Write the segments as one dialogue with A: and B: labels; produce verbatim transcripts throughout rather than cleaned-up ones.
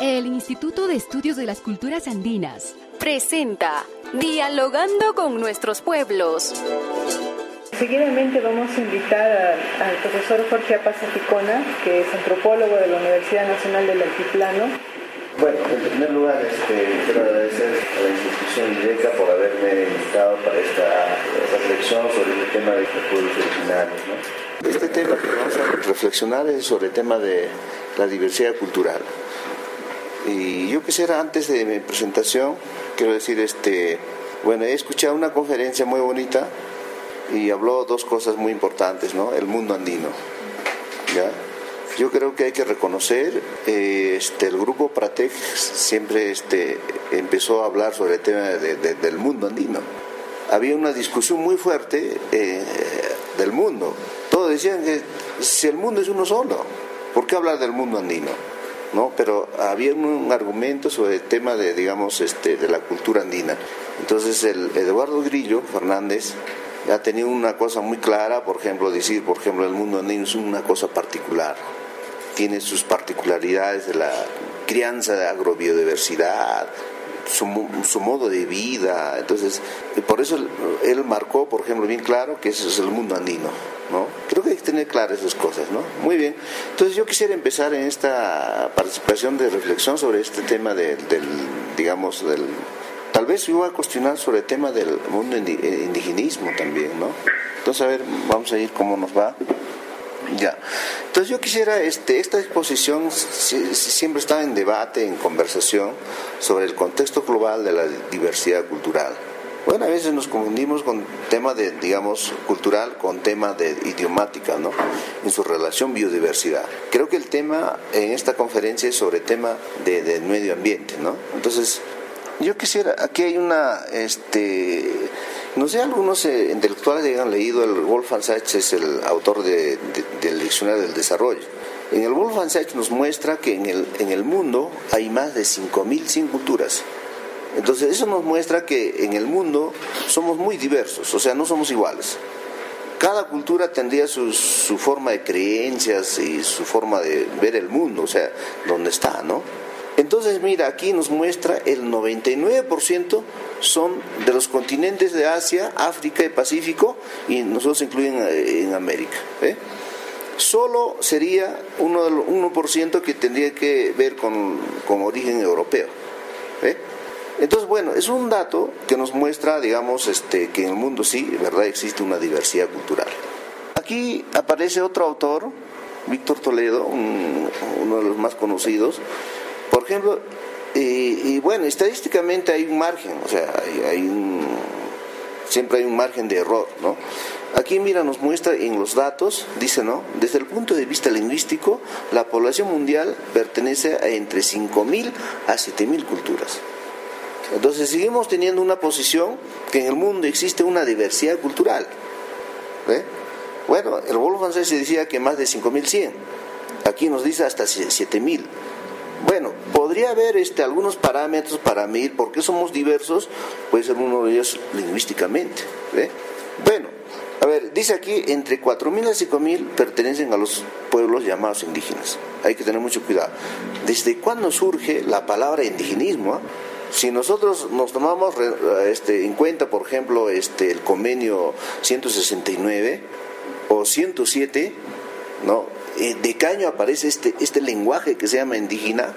A: El Instituto de Estudios de las Culturas Andinas presenta Dialogando con nuestros pueblos.
B: Seguidamente vamos a invitar a, al profesor Jorge Apaza Ficona, que es antropólogo de la Universidad Nacional del Altiplano.
C: Bueno, en primer lugar, este, quiero agradecer a la institución IDECA por haberme invitado para esta reflexión sobre el tema de los pueblos originarios, ¿no? Este tema que vamos a reflexionar es sobre el tema de la diversidad cultural. Y yo quisiera, antes de mi presentación, quiero decir, este, bueno, he escuchado una conferencia muy bonita y habló dos cosas muy importantes, ¿no? El mundo andino, ¿ya? Yo creo que hay que reconocer, eh, este, el grupo Pratec siempre este, empezó a hablar sobre el tema de, de, del mundo andino. Había una discusión muy fuerte eh, del mundo. Todos decían que si el mundo es uno solo, ¿por qué hablar del mundo andino? ¿No? Pero había un, un argumento sobre el tema de, digamos, este, de la cultura andina. Entonces el Eduardo Grillo Fernández ha tenido una cosa muy clara, por ejemplo, decir, por ejemplo, el mundo andino es una cosa particular. Tiene sus particularidades de la crianza de agrobiodiversidad, su, su modo de vida. Entonces, por eso él, él marcó, por ejemplo, bien claro que ese es el mundo andino, ¿no? Creo que hay que tener claras esas cosas, ¿no? Muy bien. Entonces, yo quisiera empezar en esta participación de reflexión sobre este tema de, del, digamos, del... Tal vez yo voy a cuestionar sobre el tema del mundo indigenismo también, ¿no? Entonces, a ver, vamos a ir cómo nos va. Ya. Entonces yo quisiera, este, esta exposición si, si siempre está en debate, en conversación sobre el contexto global de la diversidad cultural. Bueno, a veces nos confundimos con tema de, digamos, cultural con tema de idiomática, ¿no? En su relación biodiversidad. Creo que el tema en esta conferencia es sobre el tema de, del medio ambiente, ¿no? Entonces, yo quisiera, aquí hay una, este... No sé, algunos eh, intelectuales hayan leído, el Wolfgang Sachs es el autor de, de, del Diccionario del Desarrollo. En el Wolfgang Sachs nos muestra que en el, en el mundo hay más de cinco mil cien culturas. Entonces eso nos muestra que en el mundo somos muy diversos, o sea, no somos iguales. Cada cultura tendría su, su forma de creencias y su forma de ver el mundo, o sea, donde está, ¿no? Entonces, mira, aquí nos muestra el noventa y nueve por ciento son de los continentes de Asia, África y Pacífico, y nosotros incluyen en América, ¿eh? Solo sería uno del uno por ciento que tendría que ver con, con origen europeo, ¿eh? Entonces, bueno, es un dato que nos muestra, digamos, este, que en el mundo sí, verdad, existe una diversidad cultural. Aquí aparece otro autor, Víctor Toledo, un, uno de los más conocidos. Por ejemplo, y, y bueno, estadísticamente hay un margen, o sea, hay, hay un, siempre hay un margen de error, ¿no? Aquí, mira, nos muestra en los datos, dice, ¿no? Desde el punto de vista lingüístico, la población mundial pertenece a entre cinco mil a siete mil culturas. Entonces, seguimos teniendo una posición que en el mundo existe una diversidad cultural, ¿eh? Bueno, el Wolfgang Sachs decía que más de cinco mil cien, aquí nos dice hasta siete mil. Bueno, podría haber este, algunos parámetros para medir por qué somos diversos, puede ser uno de ellos lingüísticamente, ¿eh? Bueno, a ver, dice aquí, entre cuatro mil a cinco mil pertenecen a los pueblos llamados indígenas. Hay que tener mucho cuidado. ¿Desde cuándo surge la palabra indigenismo? ¿Eh? Si nosotros nos tomamos este, en cuenta, por ejemplo, este, el convenio ciento sesenta y nueve o ciento siete, ¿no? ¿De qué año aparece este, este lenguaje que se llama indígena?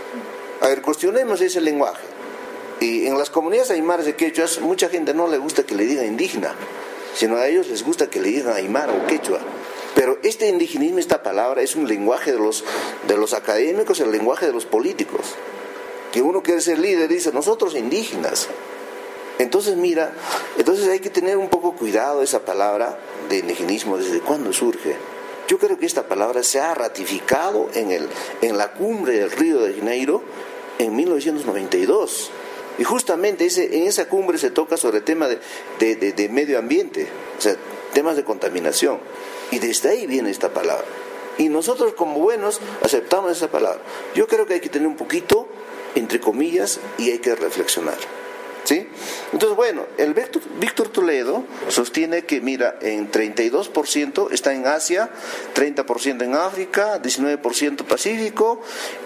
C: A ver, cuestionemos ese lenguaje. Y en las comunidades aymaras de quechuas, mucha gente no le gusta que le digan indígena, sino a ellos les gusta que le digan aymara o quechua. Pero este indigenismo, esta palabra, es un lenguaje de los, de los académicos, el lenguaje de los políticos. Que uno quiere ser líder y dice, nosotros indígenas. Entonces, mira, entonces hay que tener un poco cuidado esa palabra de indigenismo, ¿desde cuándo surge? Yo creo que esta palabra se ha ratificado en, el, en la cumbre del Río de Janeiro en mil novecientos noventa y dos. Y justamente ese, en esa cumbre se toca sobre el tema de, de, de, de medio ambiente, o sea, temas de contaminación. Y desde ahí viene esta palabra. Y nosotros como buenos aceptamos esa palabra. Yo creo que hay que tener un poquito, entre comillas, y hay que reflexionar. ¿Sí? Entonces, bueno, el Víctor, Víctor Toledo sostiene que, mira, en treinta y dos por ciento está en Asia, treinta por ciento en África, diecinueve por ciento Pacífico y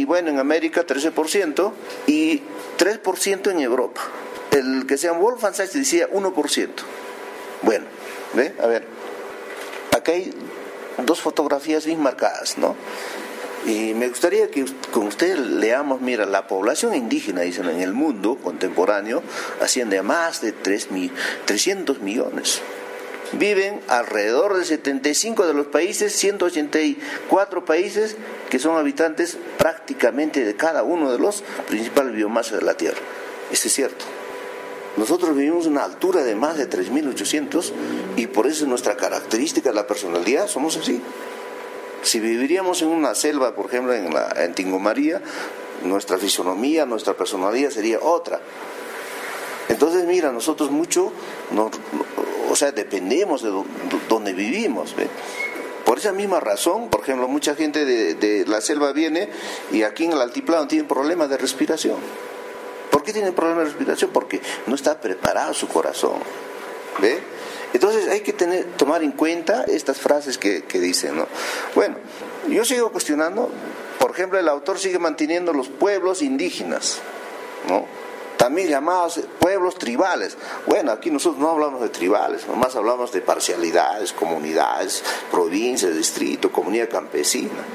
C: y bueno, en América trece por ciento y tres por ciento en Europa. El que se llama Wolfgang Sachs decía uno por ciento. Bueno, ¿ve? A ver, acá hay dos fotografías bien marcadas, ¿no? Y me gustaría que con usted leamos, mira, la población indígena, dicen, en el mundo contemporáneo asciende a más de trescientos millones. Viven alrededor de setenta y cinco de los países, ciento ochenta y cuatro países que son habitantes prácticamente de cada uno de los principales biomasas de la Tierra. Eso es cierto. Nosotros vivimos a una altura de más de tres mil ochocientos y por eso nuestra característica, la personalidad, somos así. Si viviríamos en una selva, por ejemplo, en, la, en Tingomaría, nuestra fisonomía, nuestra personalidad sería otra. Entonces, mira, nosotros mucho, nos, o sea, dependemos de do, donde vivimos, ¿ve? Por esa misma razón, por ejemplo, mucha gente de, de la selva viene y aquí en el altiplano tienen problemas de respiración. ¿Por qué tienen problemas de respiración? Porque no está preparado su corazón, ¿ve? Entonces hay que tener, tomar en cuenta estas frases que, que dicen, ¿no? Bueno, yo sigo cuestionando, por ejemplo, el autor sigue manteniendo los pueblos indígenas, ¿no? También llamados pueblos tribales. Bueno, aquí nosotros no hablamos de tribales, nomás hablamos de parcialidades, comunidades, provincias, distrito, comunidad campesina.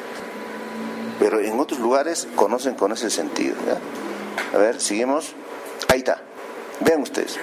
C: Pero en otros lugares conocen con ese sentido, ¿ya? A ver, seguimos. Ahí está. Vean ustedes.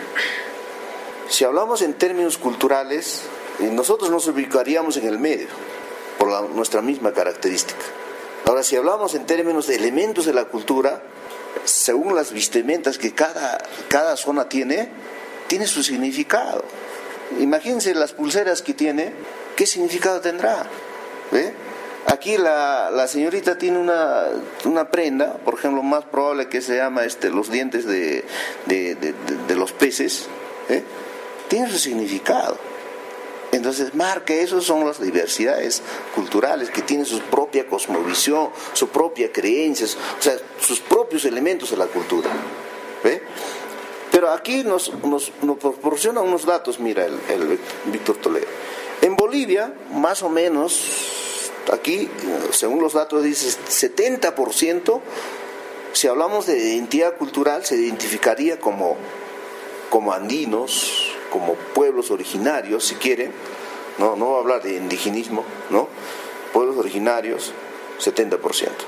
C: Si hablamos en términos culturales, nosotros nos ubicaríamos en el medio, por la, nuestra misma característica. Ahora, si hablamos en términos de elementos de la cultura, según las vestimentas que cada, cada zona tiene, tiene su significado. Imagínense las pulseras que tiene, ¿qué significado tendrá? ¿Ve? Aquí la, la señorita tiene una, una prenda, por ejemplo, más probable que se llama este, los dientes de, de, de, de, de los peces, ¿eh? Tiene su significado. Entonces marca, esas son las diversidades culturales que tienen su propia cosmovisión, su propia creencias, o sea, sus propios elementos de la cultura. ¿Ve? Pero aquí nos, nos, nos proporciona unos datos, mira, el, el Víctor Toledo. En Bolivia, más o menos, aquí, según los datos, dice setenta por ciento, si hablamos de identidad cultural, se identificaría como, como andinos, como pueblos originarios, si quieren, no, no voy a hablar de indigenismo, ¿no? Pueblos originarios, setenta por ciento.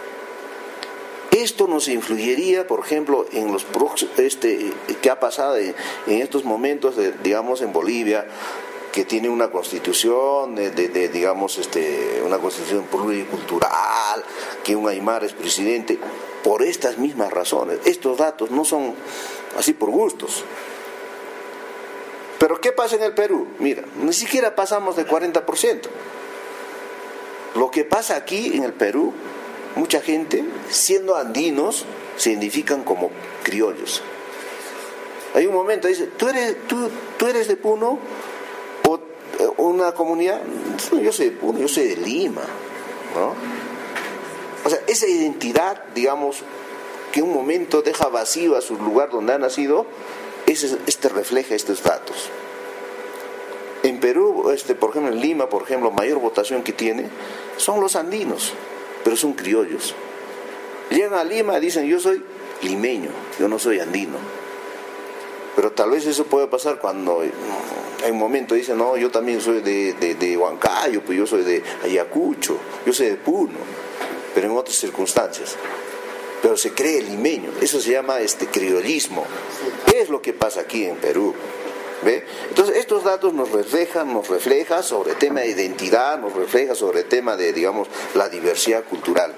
C: Esto nos influiría, por ejemplo, en los este que ha pasado en, en estos momentos, de, digamos, en Bolivia, que tiene una constitución, de, de, de, digamos, este, una constitución pluricultural, que un aymara es presidente, por estas mismas razones. Estos datos no son así por gustos. Pero ¿qué pasa en el Perú? Mira, ni siquiera pasamos de cuarenta por ciento. Lo que pasa aquí en el Perú, mucha gente, siendo andinos, se identifican como criollos. Hay un momento, dice, ¿tú eres, tú, tú eres de Puno? ¿O una comunidad? No, yo soy de Puno, yo soy de Lima, ¿no? O sea, esa identidad, digamos, que un momento deja vacío a su lugar donde ha nacido, Este, este refleja estos datos. En Perú, este, por ejemplo en Lima, por ejemplo, mayor votación que tiene son los andinos, pero son criollos. Llegan a Lima y dicen, yo soy limeño, yo no soy andino. Pero tal vez eso puede pasar cuando hay un momento dicen, no, yo también soy de, de, de Huancayo, pues yo soy de Ayacucho, yo soy de Puno, pero en otras circunstancias. Pero se cree limeño, eso se llama este criollismo. ¿Qué es lo que pasa aquí en Perú? ¿Ve? Entonces estos datos nos reflejan, nos refleja sobre el tema de identidad, nos refleja sobre el tema de, digamos, la diversidad cultural.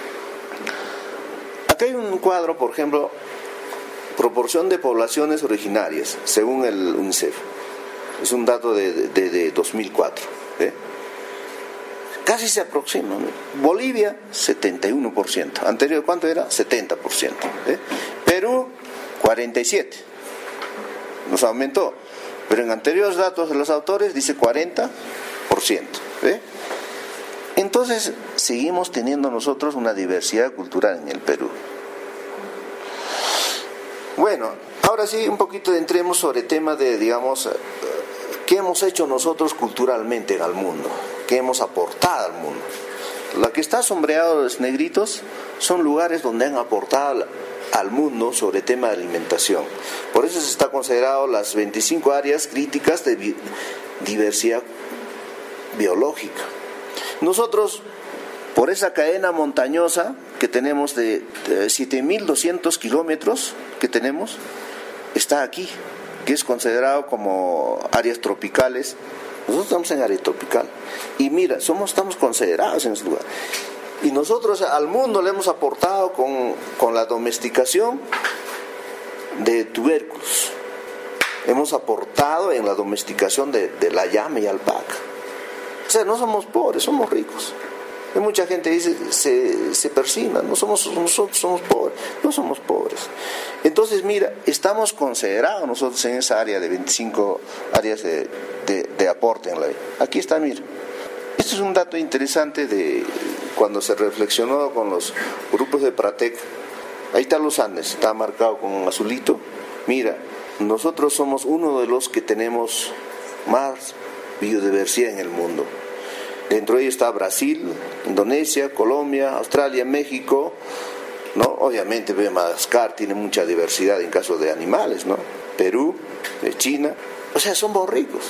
C: Acá hay un cuadro, por ejemplo, proporción de poblaciones originarias, según el UNICEF. Es un dato de, de, de dos mil cuatro. ¿Ve? Casi se aproxima, ¿no? Bolivia, setenta y uno por ciento. Anterior, ¿cuánto era? setenta por ciento. ¿Eh? Perú, cuarenta y siete por ciento. Nos aumentó. Pero en anteriores datos de los autores dice cuarenta por ciento. ¿Eh? Entonces, seguimos teniendo nosotros una diversidad cultural en el Perú. Bueno, ahora sí, un poquito entremos sobre el tema de, digamos, ¿qué hemos hecho nosotros culturalmente al mundo? ¿Qué hemos aportado al mundo? La que está sombreado los negritos son lugares donde han aportado al mundo sobre tema de alimentación. Por eso se está considerado las veinticinco áreas críticas de bi- diversidad biológica. Nosotros, por esa cadena montañosa que tenemos de, de siete mil doscientos kilómetros que tenemos, está aquí, que es considerado como áreas tropicales. Nosotros estamos en área tropical. Y mira, somos, estamos considerados en ese lugar. Y nosotros al mundo le hemos aportado con, con la domesticación de tubérculos. Hemos aportado en la domesticación de, de la llama y alpaca. O sea, no somos pobres, somos ricos. Y mucha gente dice, se, se persina, no somos, nosotros somos pobres, no somos pobres. Entonces, mira, estamos considerados nosotros en esa área de veinticinco áreas de, de, de aporte en la vida. Aquí está, mira. Este es un dato interesante de cuando se reflexionó con los grupos de Pratec. Ahí están los Andes, está marcado con un azulito. Mira, nosotros somos uno de los que tenemos más biodiversidad en el mundo. Dentro de ello está Brasil, Indonesia, Colombia, Australia, México, ¿no? Obviamente Madagascar tiene mucha diversidad en caso de animales, ¿no? Perú, China, o sea, somos ricos.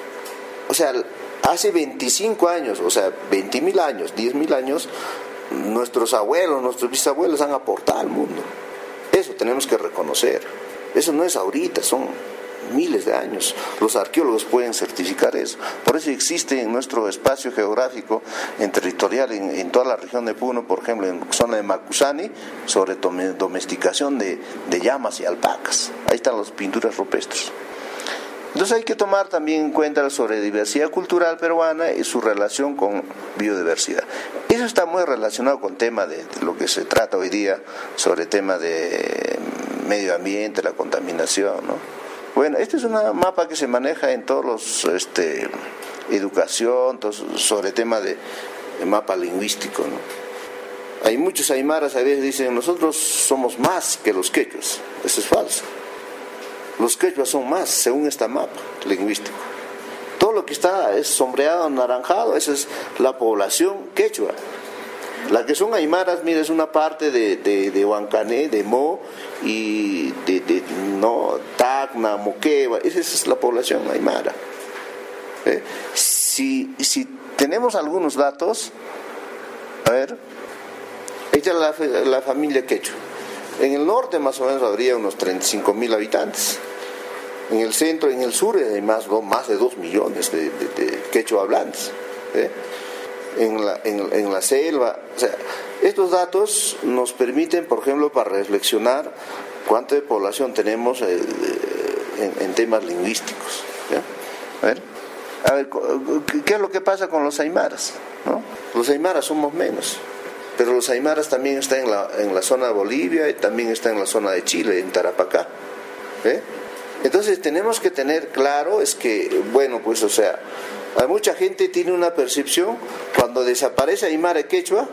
C: O sea, hace veinticinco años, o sea, veinte mil años, diez mil años, nuestros abuelos, nuestros bisabuelos han aportado al mundo. Eso tenemos que reconocer. Eso no es ahorita, son miles de años. Los arqueólogos pueden certificar eso. Por eso existe en nuestro espacio geográfico, en territorial, en, en toda la región de Puno, por ejemplo, en la zona de Macusani, sobre domesticación de, de llamas y alpacas. Ahí están las pinturas rupestres. Entonces hay que tomar también en cuenta sobre diversidad cultural peruana y su relación con biodiversidad. Eso está muy relacionado con el tema de, de lo que se trata hoy día, sobre el tema de medio ambiente, la contaminación, ¿no? Bueno, este es un mapa que se maneja en todos los, este, educación, todos, sobre el tema de, de mapa lingüístico, ¿no? Hay muchos aymaras a veces dicen, nosotros somos más que los quechuas. Eso es falso. Los quechuas son más, según este mapa lingüístico. Todo lo que está es sombreado, anaranjado, esa es la población quechua. La que son aymaras, mira, es una parte de, de, de Huancané, de Mo, y de, de no, Tacna, Moquegua, esa es la población aymara. ¿Eh? Si, si tenemos algunos datos, a ver, esta es la, la familia quechua. En el norte más o menos habría unos treinta y cinco mil habitantes. En el centro, en el sur hay más, más de dos millones de, de, de quechua hablantes. ¿Eh? En la, en, en la selva, o sea, estos datos nos permiten, por ejemplo, para reflexionar cuánta de población tenemos eh, en, en temas lingüísticos. ¿Ya? A ver, a ver, ¿qué es lo que pasa con los aymaras? ¿No? Los aymaras somos menos, pero los aymaras también están en la, en la zona de Bolivia y también están en la zona de Chile, en Tarapacá. ¿Eh? Entonces tenemos que tener claro, es que, bueno, pues, o sea, hay mucha gente tiene una percepción, cuando desaparece Aymara y Quechua,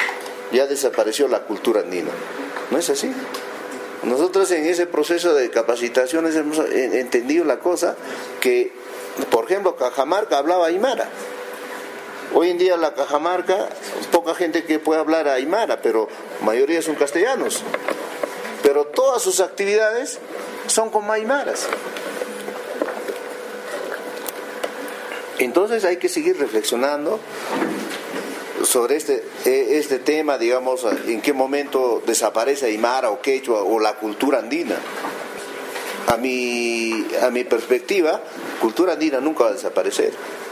C: ya desapareció la cultura andina. ¿No es así? Nosotros en ese proceso de capacitaciones hemos entendido la cosa, que, por ejemplo, Cajamarca hablaba Aymara. Hoy en día la Cajamarca, poca gente que puede hablar Aymara, pero mayoría son castellanos. Pero todas sus actividades son como aymaras. Entonces hay que seguir reflexionando sobre este, este tema, digamos, en qué momento desaparece aymara o quechua o la cultura andina. A mi, a mi perspectiva, cultura andina nunca va a desaparecer.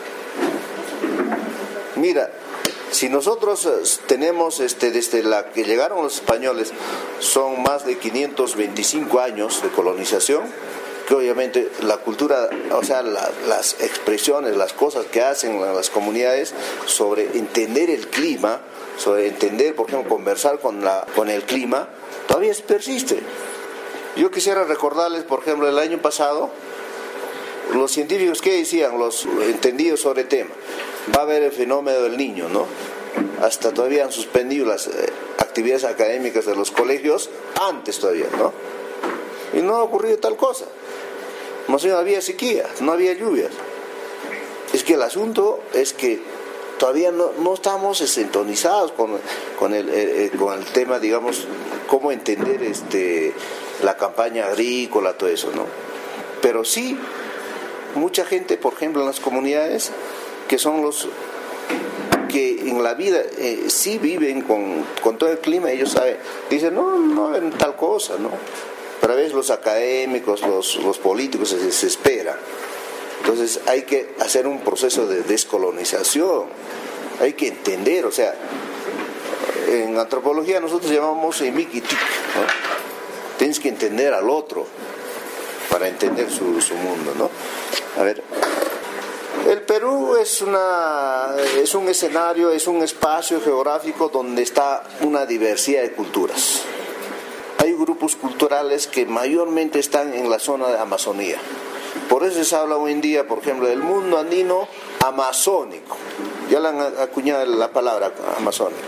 C: Mira, si nosotros tenemos, este, desde la que llegaron los españoles, son más de quinientos veinticinco años de colonización, que obviamente la cultura, o sea, la, las expresiones, las cosas que hacen las comunidades sobre entender el clima, sobre entender, por ejemplo, conversar con, la, con el clima, todavía persiste. Yo quisiera recordarles, por ejemplo, el año pasado, los científicos, ¿qué decían? Los entendidos sobre el tema. Va a haber el fenómeno del niño, ¿no? Hasta todavía han suspendido las eh, actividades académicas de los colegios, antes todavía, ¿no? Y no ha ocurrido tal cosa. Más bien había sequía, no había lluvias. Es que el asunto es que todavía no, no estamos sintonizados con, con, el, eh, con el tema, digamos, cómo entender este, la campaña agrícola, todo eso, ¿no? Pero sí, mucha gente, por ejemplo, en las comunidades, que son los que en la vida eh, sí viven con, con todo el clima, ellos saben, dicen, no, no ven tal cosa, ¿no? Pero a veces los académicos, los, los políticos se desesperan. Entonces hay que hacer un proceso de descolonización, hay que entender, o sea, en antropología nosotros llamamos emikitik, ¿no? Tienes que entender al otro para entender su, su mundo, ¿no? A ver, el Perú es, una, es un escenario, es un espacio geográfico donde está una diversidad de culturas. Hay grupos culturales que mayormente están en la zona de Amazonía. Por eso se habla hoy en día, por ejemplo, del mundo andino amazónico. Ya le han acuñado la palabra amazónico.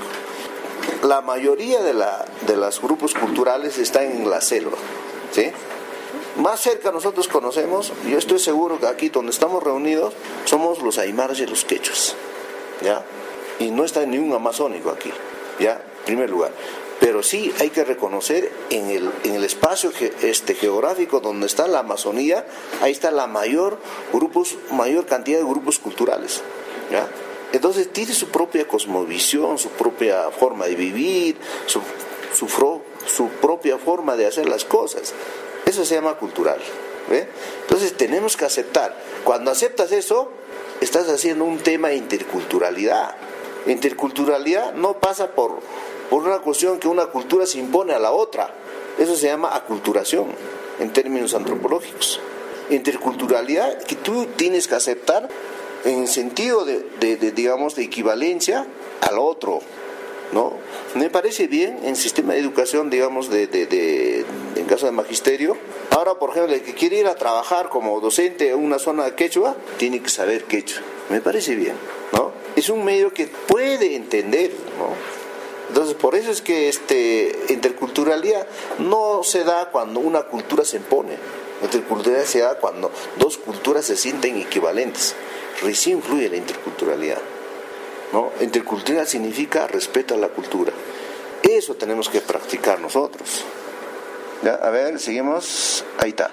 C: La mayoría de, la, de los grupos culturales están en la selva, ¿sí? Más cerca nosotros conocemos, yo estoy seguro que aquí donde estamos reunidos, somos los aymaras y los quechuas, ¿ya? Y no está ni un amazónico aquí, ¿ya? En primer lugar. Pero sí hay que reconocer en el, en el espacio ge, este, geográfico donde está la Amazonía, ahí está la mayor, grupos, mayor cantidad de grupos culturales, ¿ya? Entonces tiene su propia cosmovisión, su propia forma de vivir, su, su, fro, su propia forma de hacer las cosas. Eso se llama cultural, ¿ve? Entonces tenemos que aceptar. Cuando aceptas eso, estás haciendo un tema de interculturalidad. Interculturalidad no pasa por, por una cuestión que una cultura se impone a la otra. Eso se llama aculturación en términos antropológicos. Interculturalidad que tú tienes que aceptar en sentido de, de, de digamos, de equivalencia al otro, ¿no? Me parece bien en sistema de educación, digamos, de, de, de, de en caso de magisterio. Ahora, por ejemplo, el que quiere ir a trabajar como docente en una zona de quechua, tiene que saber quechua. Me parece bien, ¿no? Es un medio que puede entender, ¿no? Entonces, por eso es que este interculturalidad no se da cuando una cultura se impone. Interculturalidad se da cuando dos culturas se sienten equivalentes. Recién fluye la interculturalidad, ¿no? Interculturalidad significa respeto a la cultura. Eso tenemos que practicar nosotros. ¿Ya? A ver, seguimos. Ahí está.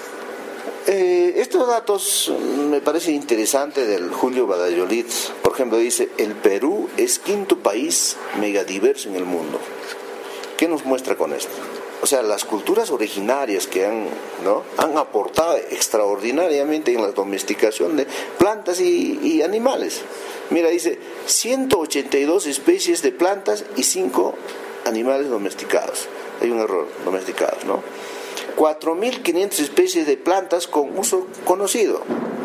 C: Eh, estos datos me parece interesante del Julio Valladolid. Por ejemplo, dice, el Perú es quinto país megadiverso en el mundo. ¿Qué nos muestra con esto? O sea, las culturas originarias que han, ¿no? han aportado extraordinariamente en la domesticación de plantas y, y animales. Mira, dice, ciento ochenta y dos especies de plantas y cinco animales domesticados. Hay un error, domesticados, ¿no? cuatro mil quinientas especies de plantas con uso conocido.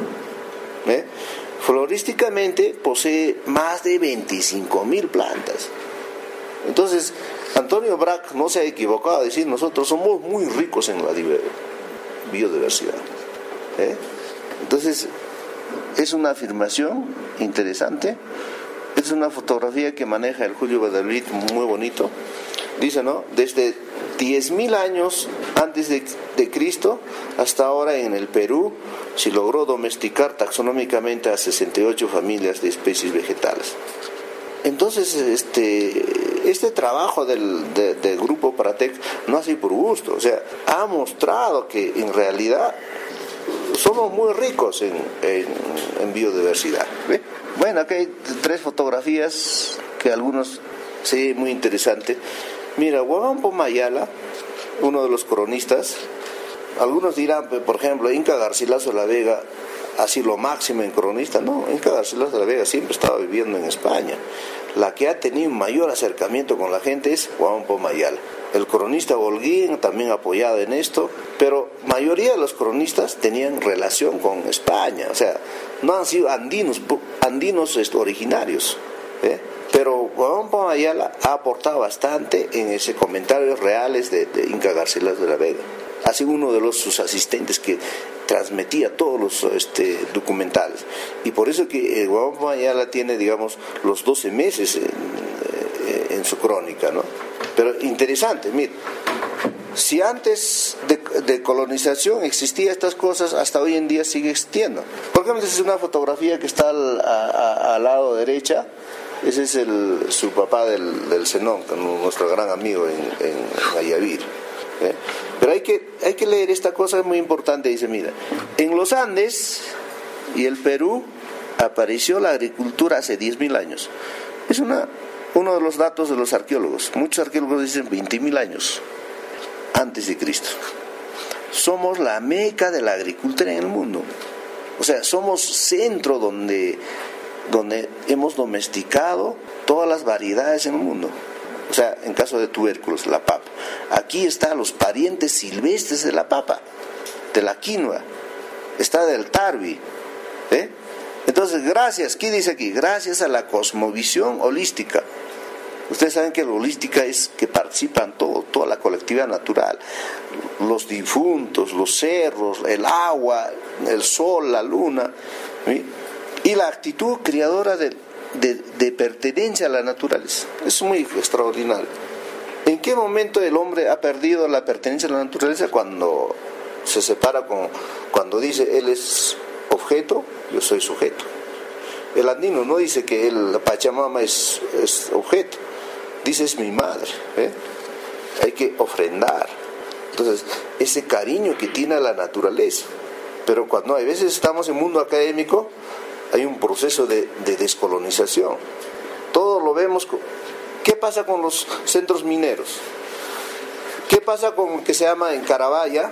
C: ¿Eh? Florísticamente posee más de veinticinco mil plantas. Entonces, Antonio Brac no se ha equivocado a decir, nosotros somos muy ricos en la biodiversidad. ¿Eh? Entonces, es una afirmación interesante, es una fotografía que maneja el Julio Valladolid muy bonito. Dice, ¿no? Desde diez mil años antes de, de Cristo hasta ahora en el Perú se logró domesticar taxonómicamente a sesenta y ocho familias de especies vegetales. Entonces, este, este trabajo del, de, del grupo Paratec no ha sido por gusto, o sea, ha mostrado que en realidad somos muy ricos en, en, en biodiversidad. ¿Ve? Bueno, aquí hay tres fotografías que algunos sí, muy interesante. Mira, Huamampo Mayala, uno de los cronistas, algunos dirán, por ejemplo, Inca Garcilaso de la Vega, así lo máximo en cronista. No, Inca Garcilaso de la Vega siempre estaba viviendo en España. La que ha tenido un mayor acercamiento con la gente es Huamampo Mayala. El cronista Holguín también apoyado en esto, pero la mayoría de los cronistas tenían relación con España, o sea, no han sido andinos, andinos originarios, ¿eh? Pero Huamampo Mayala ha aportado bastante en ese comentarios reales de, de Inca Garcilaso de la Vega. Ha sido uno de los, sus asistentes que transmitía todos los este, documentales. Y por eso que Huamampo Mayala tiene, digamos, los doce meses en, en su crónica, ¿no? Pero interesante, mira, si antes de de colonización existía estas cosas, hasta hoy en día sigue existiendo. Por ejemplo, esa es una fotografía que está al, a, a, al lado derecha. Ese es el, su papá del, del Zenón, nuestro gran amigo en, en Ayavir. ¿eh? Pero hay que, hay que leer esta cosa, es muy importante. Dice, mira, en los Andes y el Perú apareció la agricultura hace diez mil años. Es una, uno de los datos de los arqueólogos. Muchos arqueólogos dicen veinte mil años antes de Cristo. Somos la meca de la agricultura en el mundo. O sea, somos centro donde... donde hemos domesticado todas las variedades en el mundo. O sea, en caso de tubérculos, la papa. Aquí están los parientes silvestres de la papa, de la quinoa, está del tarbi. ¿eh? Entonces, gracias, ¿qué dice aquí? Gracias a la cosmovisión holística. Ustedes saben que la holística es que participan todo, toda la colectividad natural. Los difuntos, los cerros, el agua, el sol, la luna. ¿sí? Y la actitud creadora de, de, de pertenencia a la naturaleza. Es muy extraordinario. ¿En qué momento el hombre ha perdido la pertenencia a la naturaleza? Cuando se separa, con, cuando dice él es objeto, yo soy sujeto. El andino no dice que él, la Pachamama es, es objeto, dice es mi madre. ¿eh? Hay que ofrendar. Entonces, ese cariño que tiene a la naturaleza. Pero cuando a veces estamos en el mundo académico, hay un proceso de, de descolonización. Todo lo vemos. ¿Qué pasa con los centros mineros? ¿Qué pasa con lo que se llama en Carabaya,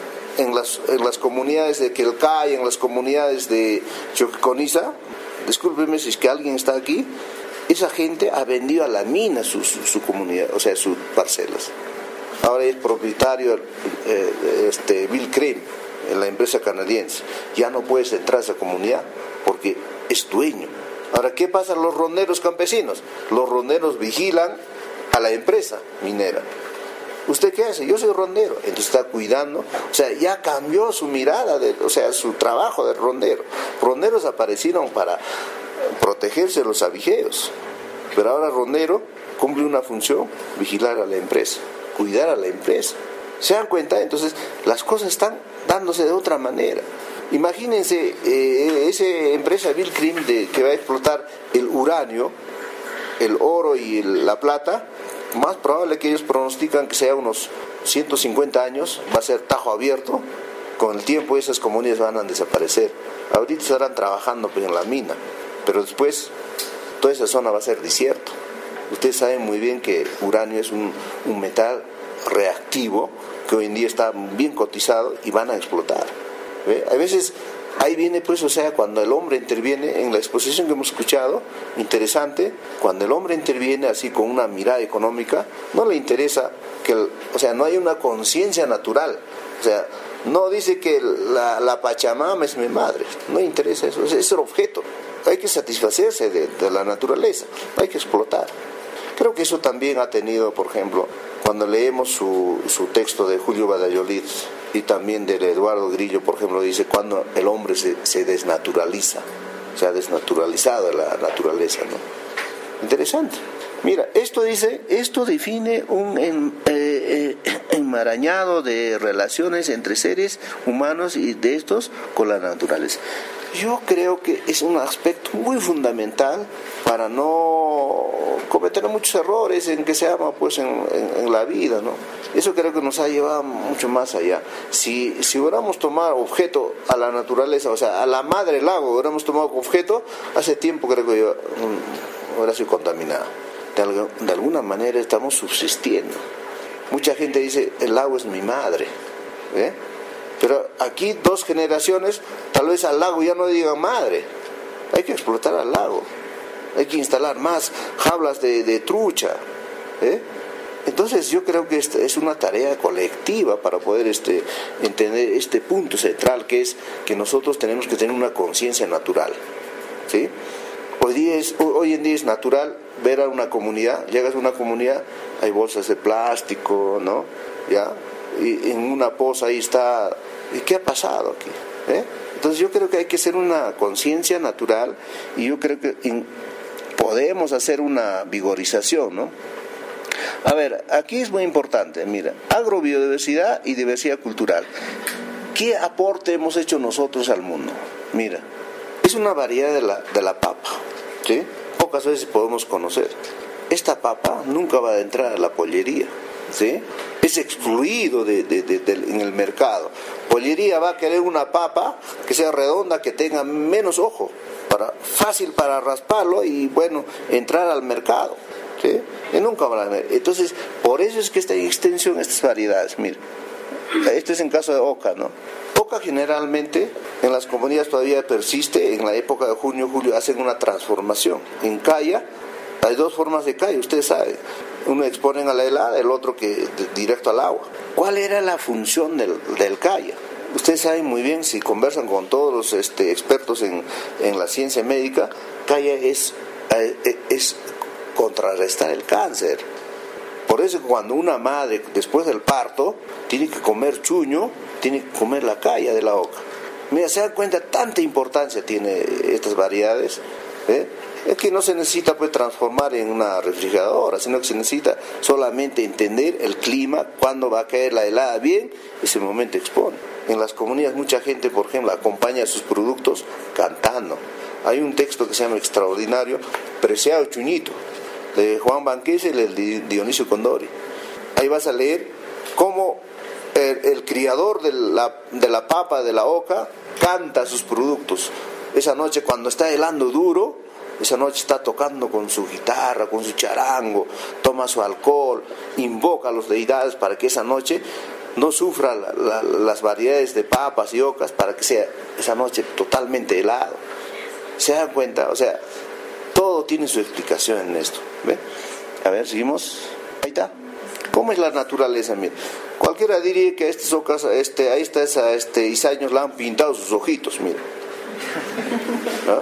C: en las, en las comunidades de Quelcay, en las comunidades de Choquiconiza? Discúlpeme si es que alguien está aquí. Esa gente ha vendido a la mina su, su, su comunidad, o sea, sus parcelas. Ahora es propietario eh, este, Bill Cream, en la empresa canadiense. Ya no puedes entrar a esa comunidad porque es dueño. Ahora, ¿qué pasa con los ronderos campesinos? Los ronderos vigilan a la empresa minera. ¿Usted qué hace? Yo soy rondero. Entonces está cuidando. O sea, ya cambió su mirada, de, o sea, su trabajo de rondero. Ronderos aparecieron para protegerse de los abigeos. Pero ahora rondero cumple una función, vigilar a la empresa, cuidar a la empresa. ¿Se dan cuenta? Entonces, las cosas están dándose de otra manera. Imagínense, eh, esa empresa Bill Cream de, que va a explotar el uranio, el oro y el, la plata, más probable que ellos pronostican que sea unos ciento cincuenta años, va a ser tajo abierto. Con el tiempo esas comunidades van a desaparecer. Ahorita estarán trabajando en la mina, pero después toda esa zona va a ser desierto. Ustedes saben muy bien que uranio es un, un metal reactivo que hoy en día está bien cotizado y van a explotar. ¿Ve? A veces ahí viene pues, o sea, cuando el hombre interviene, en la exposición que hemos escuchado, interesante, cuando el hombre interviene así con una mirada económica, no le interesa que, el, o sea, no hay una conciencia natural, o sea, no dice que la, la Pachamama es mi madre, no le interesa eso, es, es el objeto, hay que satisfacerse de, de la naturaleza, hay que explotar. Creo que eso también ha tenido, por ejemplo, cuando leemos su, su texto de Julio Valladolid y también de Eduardo Grillo, por ejemplo, dice cuando el hombre se, se desnaturaliza, se ha desnaturalizado la naturaleza, ¿no? Interesante. Mira, esto dice, esto define un en, eh, eh, enmarañado de relaciones entre seres humanos y de estos con la naturaleza. Yo creo que es un aspecto muy fundamental para no cometer muchos errores en que se llama pues en, en, en la vida, ¿no? Eso creo que nos ha llevado mucho más allá. Si, si hubiéramos tomado objeto a la naturaleza, o sea, a la madre lago, hubiéramos tomado objeto, hace tiempo creo que yo, um, hubiera sido contaminado. De, algo, de alguna manera estamos subsistiendo. Mucha gente dice, el lago es mi madre, ¿eh? Pero aquí dos generaciones, tal vez al lago ya no digan madre. Hay que explotar al lago. Hay que instalar más jaulas de, de trucha. ¿eh? Entonces yo creo que esta es una tarea colectiva para poder este, entender este punto central, que es que nosotros tenemos que tener una conciencia natural. ¿sí? Hoy, día es, hoy en día es natural ver a una comunidad, llegas a una comunidad, hay bolsas de plástico, ¿no? ¿Ya? Y en una poza ahí está, ¿y qué ha pasado aquí? ¿Eh? Entonces yo creo que hay que hacer una conciencia natural y yo creo que in, podemos hacer una vigorización, ¿no? A ver, aquí es muy importante, mira, agrobiodiversidad y diversidad cultural. ¿Qué aporte hemos hecho nosotros al mundo? Mira, es una variedad de la, de la papa, ¿sí? Pocas veces podemos conocer. Esta papa nunca va a entrar a la pollería, ¿sí? Es excluido de, de, de, de, en el mercado. Pollería va a querer una papa que sea redonda, que tenga menos ojo, para, fácil para rasparlo y, bueno, entrar al mercado, ¿sí? Y nunca van a ver. Entonces, por eso es que está en extensión estas variedades. Mira, este es en caso de oca, ¿no? Oca generalmente en las comunidades todavía persiste. En la época de junio, julio hacen una transformación. En calla hay dos formas de calla, ustedes saben. Uno exponen a la helada, el otro que directo al agua. ¿Cuál era la función del, del calla? Ustedes saben muy bien, si conversan con todos los este, expertos en, en la ciencia médica, calla es, es contrarrestar el cáncer. Por eso cuando una madre después del parto tiene que comer chuño, tiene que comer la calla de la oca. Mira, se dan cuenta tanta importancia tiene estas variedades, ¿eh? Es que no se necesita pues transformar en una refrigeradora, sino que se necesita solamente entender el clima, cuándo va a caer la helada bien, ese momento expone. En las comunidades mucha gente, por ejemplo, acompaña sus productos cantando. Hay un texto que se llama Extraordinario, Preciado Chuñito, de Juan Banquese y de Dionisio Condori. Ahí vas a leer cómo el, el criador de la, de la papa, de la oca, canta sus productos. Esa noche cuando está helando duro, esa noche está tocando con su guitarra, con su charango, toma su alcohol, invoca a los deidades para que esa noche no sufra la, la, las variedades de papas y ocas, para que sea esa noche totalmente helado. ¿Se dan cuenta? O sea, todo tiene su explicación en esto. ¿Ve? A ver, seguimos. Ahí está. ¿Cómo es la naturaleza? Mira, cualquiera diría que a estas ocas, este, a estas a este, izaños le han pintado sus ojitos, mira. ¿Ah?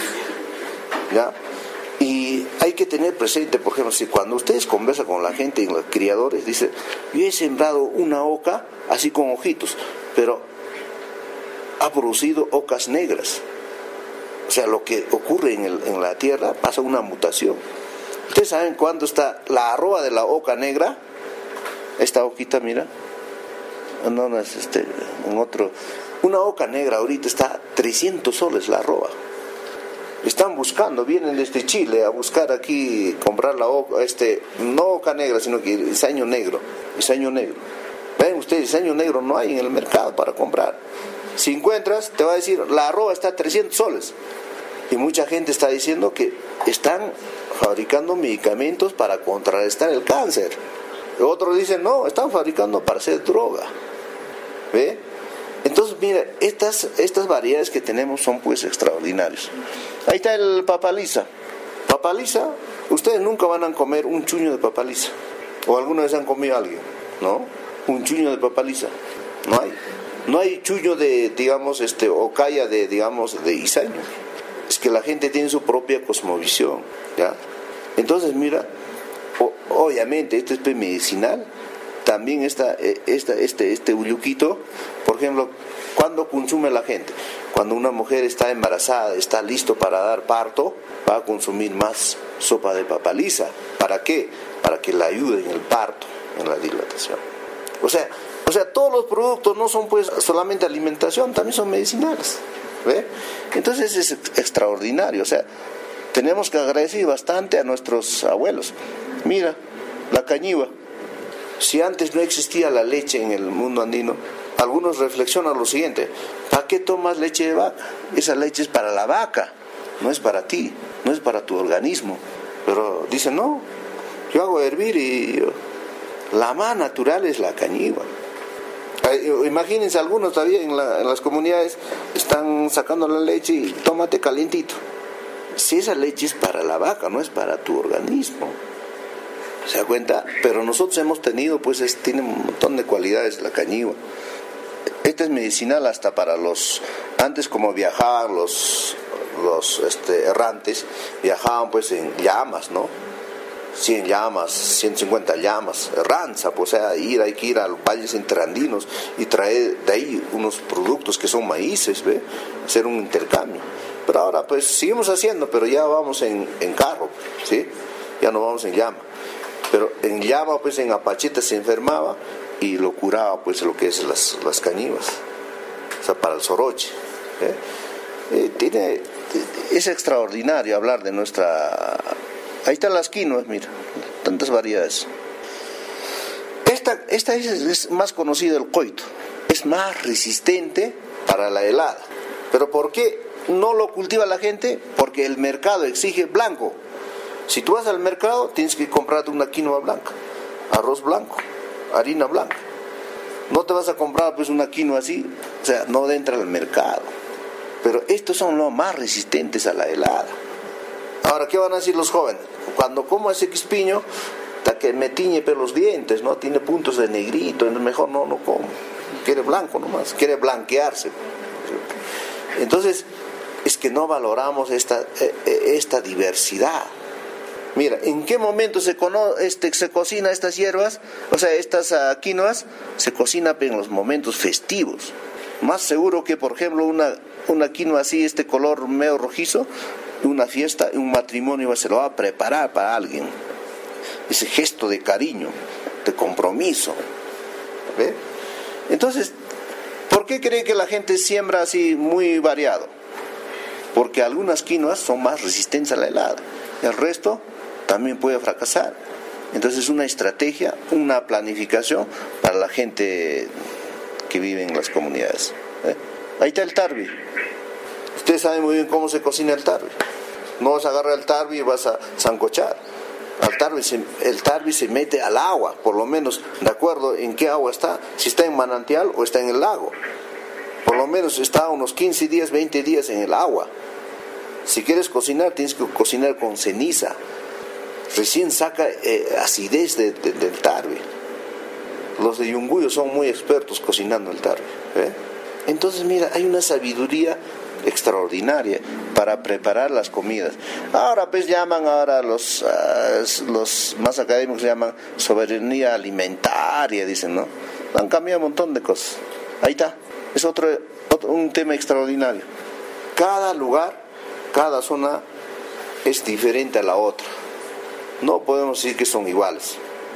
C: ¿Ya? Y hay que tener presente, por ejemplo, si cuando ustedes conversan con la gente en los criadores, dicen, yo he sembrado una oca así con ojitos, pero ha producido ocas negras. O sea, lo que ocurre en, el, en la tierra pasa una mutación. ¿Ustedes saben cuándo está la arroba de la oca negra? Esta hoquita, mira. No, no es este, en otro. Una oca negra ahorita está trescientos soles la arroba. Están buscando, vienen desde Chile a buscar aquí, comprar la oca, este, no oca negra, sino que izaño negro, izaño negro. Ven ustedes, izaño negro no hay en el mercado para comprar. Si encuentras, te va a decir, la arroba está a trescientos soles. Y mucha gente está diciendo que están fabricando medicamentos para contrarrestar el cáncer. Otros dicen, no, están fabricando para hacer droga. ¿Ve? Entonces, mira, estas, estas variedades que tenemos son pues extraordinarias. Ahí está el papaliza. Papaliza, ustedes nunca van a comer un chuño de papaliza. ¿O alguna vez han comido a alguien? ¿No? Un chuño de papaliza. No hay. No hay chuño de, digamos, este, o calla de, digamos, de izaño. Es que la gente tiene su propia cosmovisión, ¿ya? Entonces, mira, o, obviamente, esto es medicinal. También esta, esta, este, este ulluquito, por ejemplo, ¿cuándo consume la gente? Cuando una mujer está embarazada, está listo para dar parto, va a consumir más sopa de papaliza. ¿Para qué? Para que la ayude en el parto, en la dilatación. O sea, o sea, todos los productos no son pues solamente alimentación, también son medicinales. ¿Ve? Entonces es extraordinario. O sea, tenemos que agradecer bastante a nuestros abuelos. Mira, la cañiva. Si antes no existía la leche en el mundo andino, algunos reflexionan lo siguiente: ¿para qué tomas leche de vaca? Esa leche es para la vaca, no es para ti, no es para tu organismo. Pero dicen, no, yo hago hervir y la más natural es la cañiva. Imagínense, algunos todavía en, la, en las comunidades están sacando la leche y tómate calientito. Si esa leche es para la vaca, no es para tu organismo. ¿Se da cuenta? Pero nosotros hemos tenido, pues es, tiene un montón de cualidades la cañiva. Esta es medicinal hasta para los, antes como viajaban los, los este, errantes, viajaban pues en llamas, ¿no? cien llamas, ciento cincuenta llamas, erranza, pues, o sea, ir, hay que ir a los valles interandinos y traer de ahí unos productos que son maíces, ¿ve? Hacer un intercambio. Pero ahora pues seguimos haciendo, pero ya vamos en, en carro, ¿sí? Ya no vamos en llama. pero en llama, pues en Apacheta se enfermaba y lo curaba, pues lo que es las, las cañivas, o sea, para el soroche. ¿eh? Eh, tiene, es extraordinario hablar de nuestra... Ahí están las quinoas, mira, tantas variedades. Esta, esta es, es más conocida, el coito, es más resistente para la helada. ¿Pero por qué no lo cultiva la gente? Porque el mercado exige blanco. Si tú vas al mercado, tienes que comprarte una quinoa blanca, arroz blanco, harina blanca. No te vas a comprar pues una quinoa así, o sea, no entra al mercado. Pero estos son los más resistentes a la helada. Ahora, ¿qué van a decir los jóvenes? Cuando como ese quispiño, hasta que me tiñe pero los dientes, ¿no? Tiene puntos de negrito, entonces mejor no, no como. Quiere blanco nomás, quiere blanquearse. Entonces, es que no valoramos esta, esta diversidad. Mira, ¿en qué momento se, cono, este, se cocina estas hierbas? O sea, estas uh, quinoas se cocina en los momentos festivos. Más seguro que, por ejemplo, una, una quinoa así, este color medio rojizo, una fiesta, un matrimonio se lo va a preparar para alguien. Ese gesto de cariño, de compromiso. ¿Ve? Entonces, ¿por qué cree que la gente siembra así muy variado? Porque algunas quinoas son más resistentes a la helada. El resto también puede fracasar. Entonces es una estrategia, una planificación para la gente que vive en las comunidades. ¿Eh? Ahí está el tarbi. Ustedes saben muy bien cómo se cocina el tarbi. No vas a agarrar el tarbi y vas a sancochar. El tarbi, se, el tarbi se mete al agua, por lo menos de acuerdo en qué agua está, si está en manantial o está en el lago. Por lo menos está unos quince días, veinte días en el agua. Si quieres cocinar, tienes que cocinar con ceniza. Recién saca eh, acidez de, de, del tarbi. Los de Yunguyo son muy expertos cocinando el tarbi. ¿eh? Entonces, mira, hay una sabiduría extraordinaria para preparar las comidas. Ahora pues llaman, ahora los, uh, los más académicos llaman soberanía alimentaria, dicen, ¿no? Han cambiado un montón de cosas. Ahí está, es otro, otro un tema extraordinario. Cada lugar, cada zona es diferente a la otra. No podemos decir que son iguales.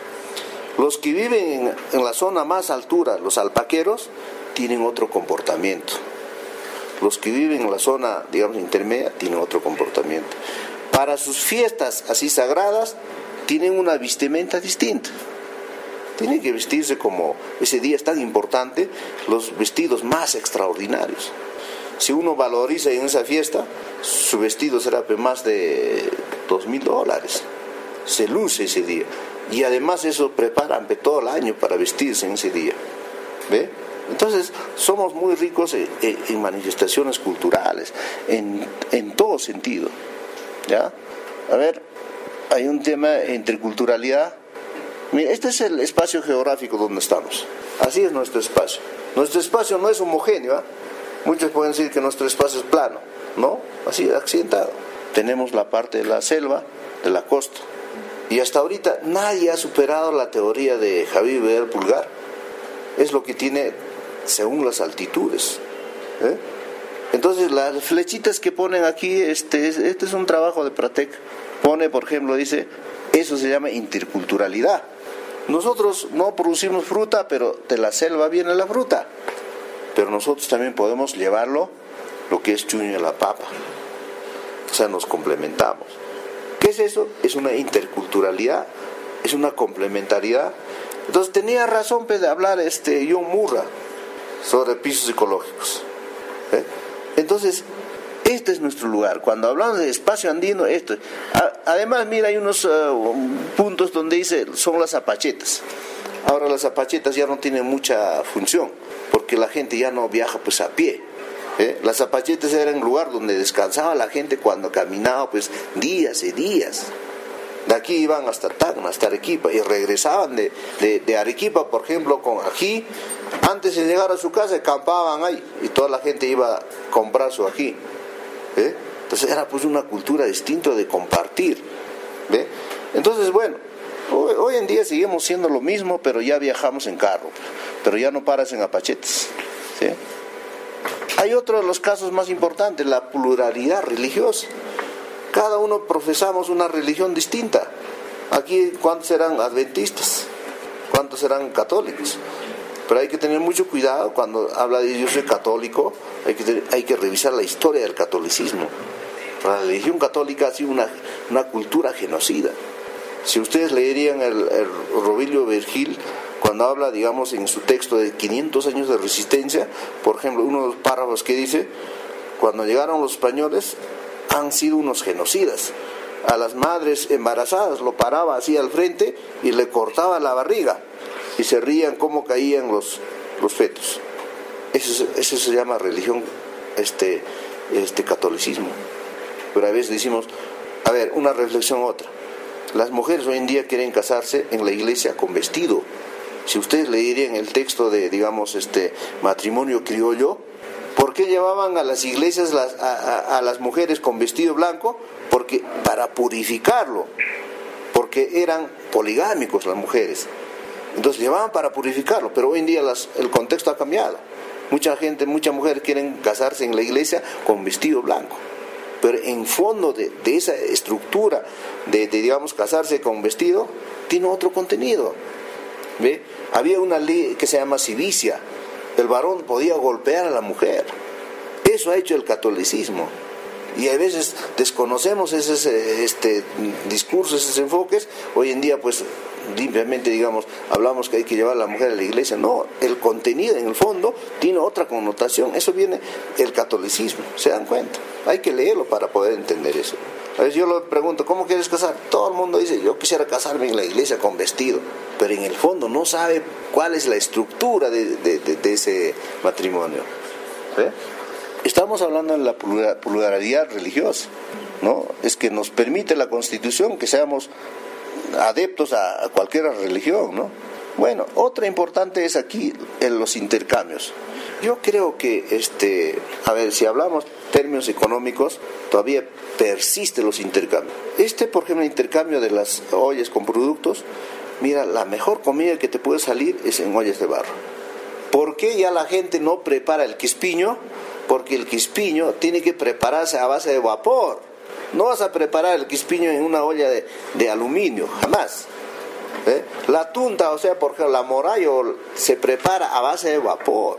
C: Los que viven en, en la zona más altura, los alpaqueros, tienen otro comportamiento. Los que viven en la zona, digamos, intermedia, tienen otro comportamiento. Para sus fiestas así sagradas, tienen una vestimenta distinta. Tienen que vestirse como, ese día es tan importante, los vestidos más extraordinarios. Si uno valoriza en esa fiesta, su vestido será de más de dos mil dólares. Se luce ese día. Y además eso preparan todo el año para vestirse en ese día. ¿Ve? Entonces, somos muy ricos en, en manifestaciones culturales, en, en todo sentido. ¿Ya? A ver, hay un tema de interculturalidad. Mira, este es el espacio geográfico donde estamos. Así es nuestro espacio. Nuestro espacio no es homogéneo. ¿eh? Muchos pueden decir que nuestro espacio es plano. No, así accidentado. Tenemos la parte de la selva, de la costa. Y hasta ahorita nadie ha superado la teoría de Javier Vidal Pulgar. Es lo que tiene según las altitudes. ¿eh? Entonces las flechitas que ponen aquí, este, este es un trabajo de Pratec. Pone, por ejemplo, dice, eso se llama interculturalidad. Nosotros no producimos fruta, pero de la selva viene la fruta. Pero nosotros también podemos llevarlo, lo que es chuño de la papa. O sea, nos complementamos. ¿Qué es eso? Es una interculturalidad, es una complementariedad. Entonces tenía razón pues, de hablar este John Murra sobre pisos ecológicos. ¿eh? Entonces, este es nuestro lugar. Cuando hablamos de espacio andino, esto. Además, mira, hay unos uh, puntos donde dice, son las apachetas. Ahora las apachetas ya no tienen mucha función, porque la gente ya no viaja pues a pie. ¿eh? Las apachetas eran un lugar donde descansaba la gente cuando caminaba pues días y días. De aquí iban hasta Tacna, hasta Arequipa, y regresaban de, de, de Arequipa, por ejemplo, con ají. Antes de llegar a su casa, acampaban ahí, y toda la gente iba a comprar su ají. ¿eh? Entonces era pues una cultura distinta de compartir. ¿ve? Entonces, bueno, hoy, hoy en día seguimos siendo lo mismo, pero ya viajamos en carro, pero ya no paras en apachetes. ¿sí? Hay otro de los casos más importantes, la pluralidad religiosa. Cada uno profesamos una religión distinta. Aquí, ¿cuántos serán adventistas? ¿Cuántos serán católicos? Pero hay que tener mucho cuidado cuando habla de yo soy católico, hay que, tener, hay que revisar la historia del catolicismo. La religión católica ha sido una, una cultura genocida. Si ustedes leerían el, el Robilio Virgil, cuando habla, digamos, en su texto de quinientos años de resistencia, por ejemplo, uno de los párrafos que dice, cuando llegaron los españoles, han sido unos genocidas. A las madres embarazadas lo paraba así al frente y le cortaba la barriga y se rían cómo caían los, los fetos. Eso, eso se llama religión, este, este catolicismo. Pero a veces decimos, a ver, una reflexión otra. Las mujeres hoy en día quieren casarse en la iglesia con vestido. Si ustedes leerían el texto de, digamos, este matrimonio criollo, ¿por qué llevaban a las iglesias las, a, a, a las mujeres con vestido blanco? Porque para purificarlo, porque eran poligámicos las mujeres. Entonces llevaban para purificarlo, pero hoy en día las, el contexto ha cambiado. Mucha gente, muchas mujeres quieren casarse en la iglesia con vestido blanco. Pero en fondo de, de esa estructura de, de, digamos, casarse con vestido, tiene otro contenido. ¿Ve? Había una ley que se llama civicia. El varón podía golpear a la mujer. Eso ha hecho el catolicismo. Y a veces desconocemos esos este, discursos, esos enfoques. Hoy en día, pues, limpiamente, digamos, hablamos que hay que llevar a la mujer a la iglesia. No, el contenido en el fondo tiene otra connotación. Eso viene del catolicismo, ¿se dan cuenta? Hay que leerlo para poder entender eso. A veces yo le pregunto, ¿cómo quieres casar? Todo el mundo dice, yo quisiera casarme en la iglesia con vestido. Pero en el fondo no sabe cuál es la estructura de, de, de, de ese matrimonio. ¿Eh? Estamos hablando de la pluralidad religiosa, ¿no? Es que nos permite la Constitución que seamos adeptos a cualquier religión, ¿no? Bueno, otra importante es aquí en los intercambios. Yo creo que, este, a ver, si hablamos términos económicos, todavía persisten los intercambios. Este, por ejemplo, el intercambio de las ollas con productos, mira, la mejor comida que te puede salir es en ollas de barro. ¿Por qué ya la gente no prepara el quispiño? Porque el quispiño tiene que prepararse a base de vapor. No vas a preparar el quispiño en una olla de, de aluminio, jamás. ¿Eh? La tunta, o sea, por ejemplo, la morayo se prepara a base de vapor.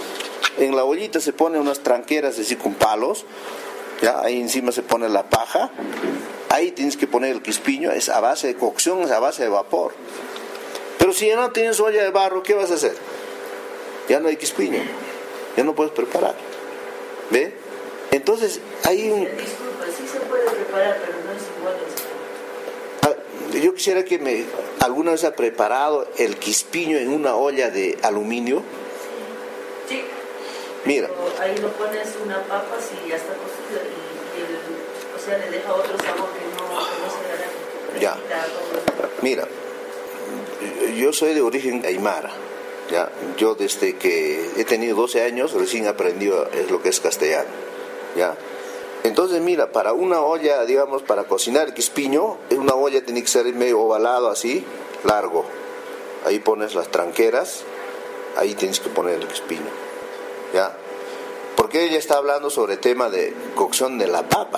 C: En la ollita se ponen unas tranqueras así con palos, ¿ya? Ahí encima se pone la paja, ahí tienes que poner el quispiño, es a base de cocción, es a base de vapor. Pero si ya no tienes olla de barro, ¿qué vas a hacer? Ya no hay quispiño, ya no puedes preparar. ¿Ve? Entonces hay un...
D: Disculpa, sí se puede preparar, pero no es igual.
C: Ah, yo quisiera que me alguna vez ha preparado el quispiño en una olla de aluminio.
D: Sí.
C: Mira.
D: Pero ahí lo pones una papa si ya está cocida y, y el, o sea, le deja otro sabor que no, que no se le da.
C: Ya. Mira, yo soy de origen aymara. Ya, yo desde que he tenido doce años recién aprendí lo que es castellano, ¿ya? Entonces mira, para una olla, digamos, para cocinar el quispiño, una olla tiene que ser medio ovalado así, largo. Ahí pones las tranqueras, ahí tienes que poner el quispiño, ¿ya? Porque ella está hablando sobre el tema de cocción de la papa.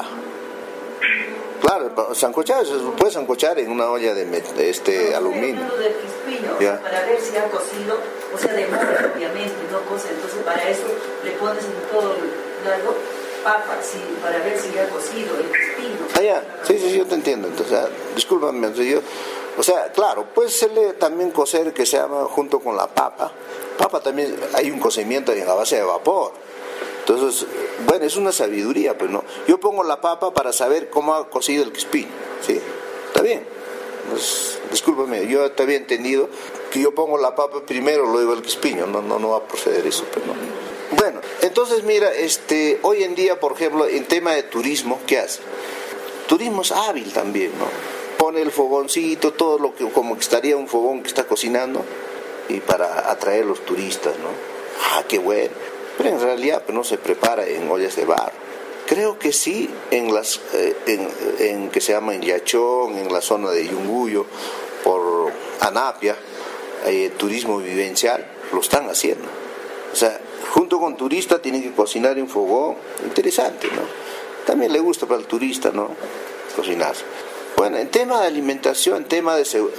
C: Claro, sancochar, se puede sancochar en una olla de, de este no, aluminio.
D: Del quispiño, o sea, para ver si ha cocido, o sea, de mora, obviamente, no cosa. Entonces, para eso le pones en todo el lado papa, sí, para ver si ha cocido el quispiño.
C: Ah, ya, sí, sí, yo te entiendo. Entonces, o sea, discúlpame, yo, o sea, claro, puede serle también cocer que se llama junto con la papa. Papa también hay un cocimiento en la base de vapor. Entonces, bueno, es una sabiduría, pues no. Yo pongo la papa para saber cómo ha cocido el quispiño, ¿sí? Está bien. Pues, discúlpame, yo te había entendido que yo pongo la papa primero, luego el quispiño. No, no, no va a proceder eso, pues no. Bueno, entonces mira, este, hoy en día, por ejemplo, en tema de turismo, ¿qué hace? Turismo es hábil también, ¿no? Pone el fogoncito, todo lo que como que estaría un fogón que está cocinando y para atraer los turistas, ¿no? Ah, qué bueno. Pero en realidad pues, no se prepara en ollas de barro. Creo que sí, en las eh, en, en que se llama en Yachón, en la zona de Yunguyo, por Anapia, eh, turismo vivencial, lo están haciendo. O sea, junto con turista tienen que cocinar en fogón, interesante, ¿no? También le gusta para el turista, ¿no? Cocinar. Bueno, en tema de alimentación, en tema de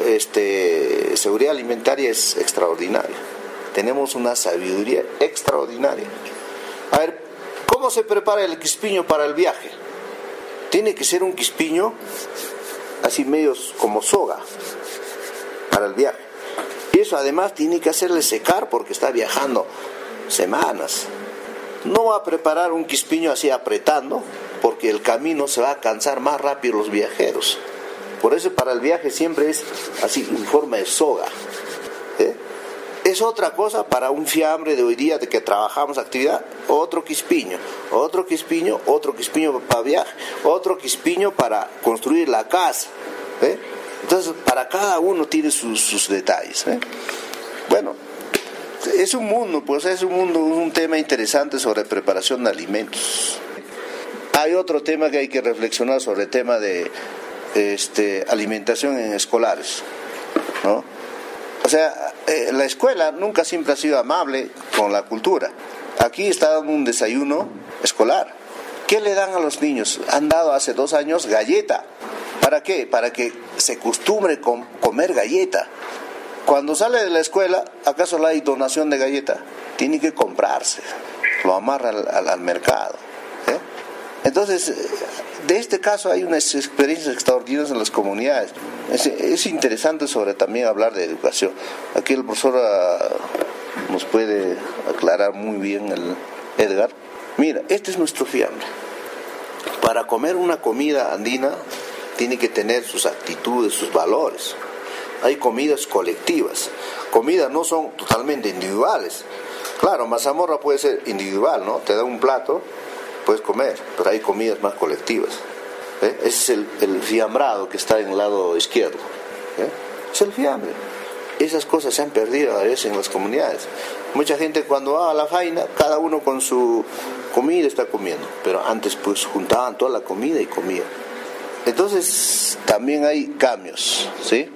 C: este, seguridad alimentaria es extraordinario. Tenemos una sabiduría extraordinaria. A ver, ¿cómo se prepara el quispiño para el viaje? Tiene que ser un quispiño así medio como soga para el viaje. Y eso además tiene que hacerle secar porque está viajando semanas. No va a preparar un quispiño así apretando porque el camino se va a cansar más rápido los viajeros. Por eso para el viaje siempre es así en forma de soga. ¿Eh? Es otra cosa para un fiambre de hoy día de que trabajamos actividad, otro quispiño, otro quispiño, otro quispiño para viaje, otro quispiño para construir la casa. ¿Eh? Entonces para cada uno tiene sus, sus detalles. ¿Eh? Bueno, es un mundo, pues es un mundo, un tema interesante sobre preparación de alimentos. Hay otro tema que hay que reflexionar sobre el tema de este, alimentación en escolares, ¿no? O sea, eh, la escuela nunca siempre ha sido amable con la cultura. Aquí está dando un desayuno escolar. ¿Qué le dan a los niños? Han dado hace dos años galleta. ¿Para qué? Para que se acostumbre con comer galleta. Cuando sale de la escuela, ¿acaso no hay donación de galleta? Tiene que comprarse. Lo amarra al, al, al mercado. ¿Eh? Entonces, de este caso hay unas experiencias extraordinarias en las comunidades. Es, es interesante sobre también hablar de educación. Aquí el profesor uh, nos puede aclarar muy bien, el Edgar. Mira, este es nuestro fiambre. Para comer una comida andina tiene que tener sus actitudes, sus valores. Hay comidas colectivas. Comidas no son totalmente individuales. Claro, mazamorra puede ser individual, ¿no? Te da un plato, puedes comer, pero hay comidas más colectivas. ¿Eh? Ese es el, el fiambrado que está en el lado izquierdo. ¿Eh? Es el fiambre. Esas cosas se han perdido a veces en las comunidades. Mucha gente cuando va a la faina, cada uno con su comida está comiendo, pero antes pues juntaban toda la comida y comían. Entonces también hay cambios, ¿sí?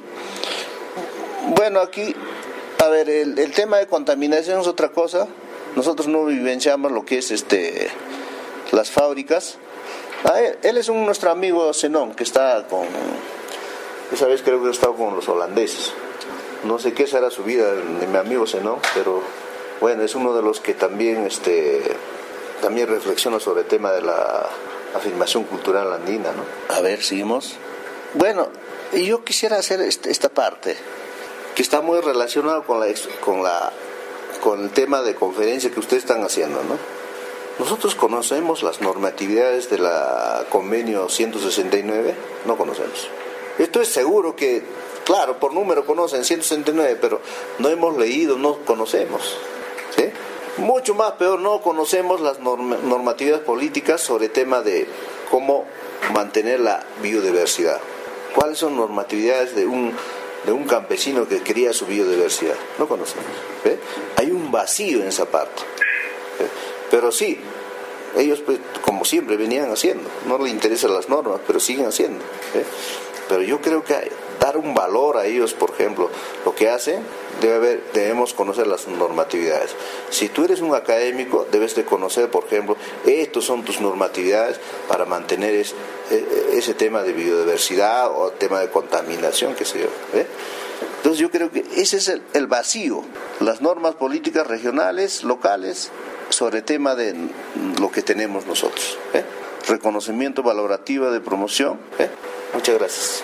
C: Bueno, aquí, a ver, el, el tema de contaminación es otra cosa. Nosotros no vivenciamos lo que es este las fábricas. Ah, él, él es un, nuestro amigo Zenón, que está con, esa vez creo que ha estado con los holandeses. No sé qué será su vida de mi amigo Zenón, pero bueno, es uno de los que también este también reflexiona sobre el tema de la afirmación cultural andina, ¿no? A ver, seguimos. Bueno, yo quisiera hacer este, esta parte que está muy relacionado con la con la con el tema de conferencia que ustedes están haciendo, ¿no? Nosotros conocemos las normatividades de la convenio ciento sesenta y nueve, no conocemos. Esto es seguro que, claro, por número conocen ciento sesenta y nueve, pero no hemos leído, no conocemos, ¿sí? Mucho más peor, no conocemos las norm- normatividades políticas sobre el tema de cómo mantener la biodiversidad. ¿Cuáles son normatividades de un de un campesino que cría su biodiversidad? No conocemos. ¿Ve? Hay un vacío en esa parte. ¿Ve? Pero sí, ellos pues, como siempre venían haciendo, no les interesan las normas, pero siguen haciendo. ¿Ve? Pero yo creo que hay, dar un valor a ellos, por ejemplo, lo que hacen, debe haber, debemos conocer las normatividades. Si tú eres un académico, debes de conocer, por ejemplo, estos son tus normatividades para mantener es, ese tema de biodiversidad o tema de contaminación, qué sé yo. ¿Eh? Entonces yo creo que ese es el, el vacío, las normas políticas regionales, locales, sobre el tema de lo que tenemos nosotros. ¿Eh? Reconocimiento valorativo de promoción. ¿Eh? Muchas gracias.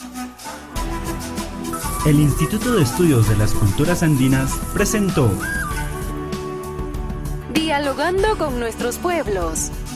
E: El Instituto de Estudios de las Culturas Andinas presentó
A: Dialogando con nuestros pueblos.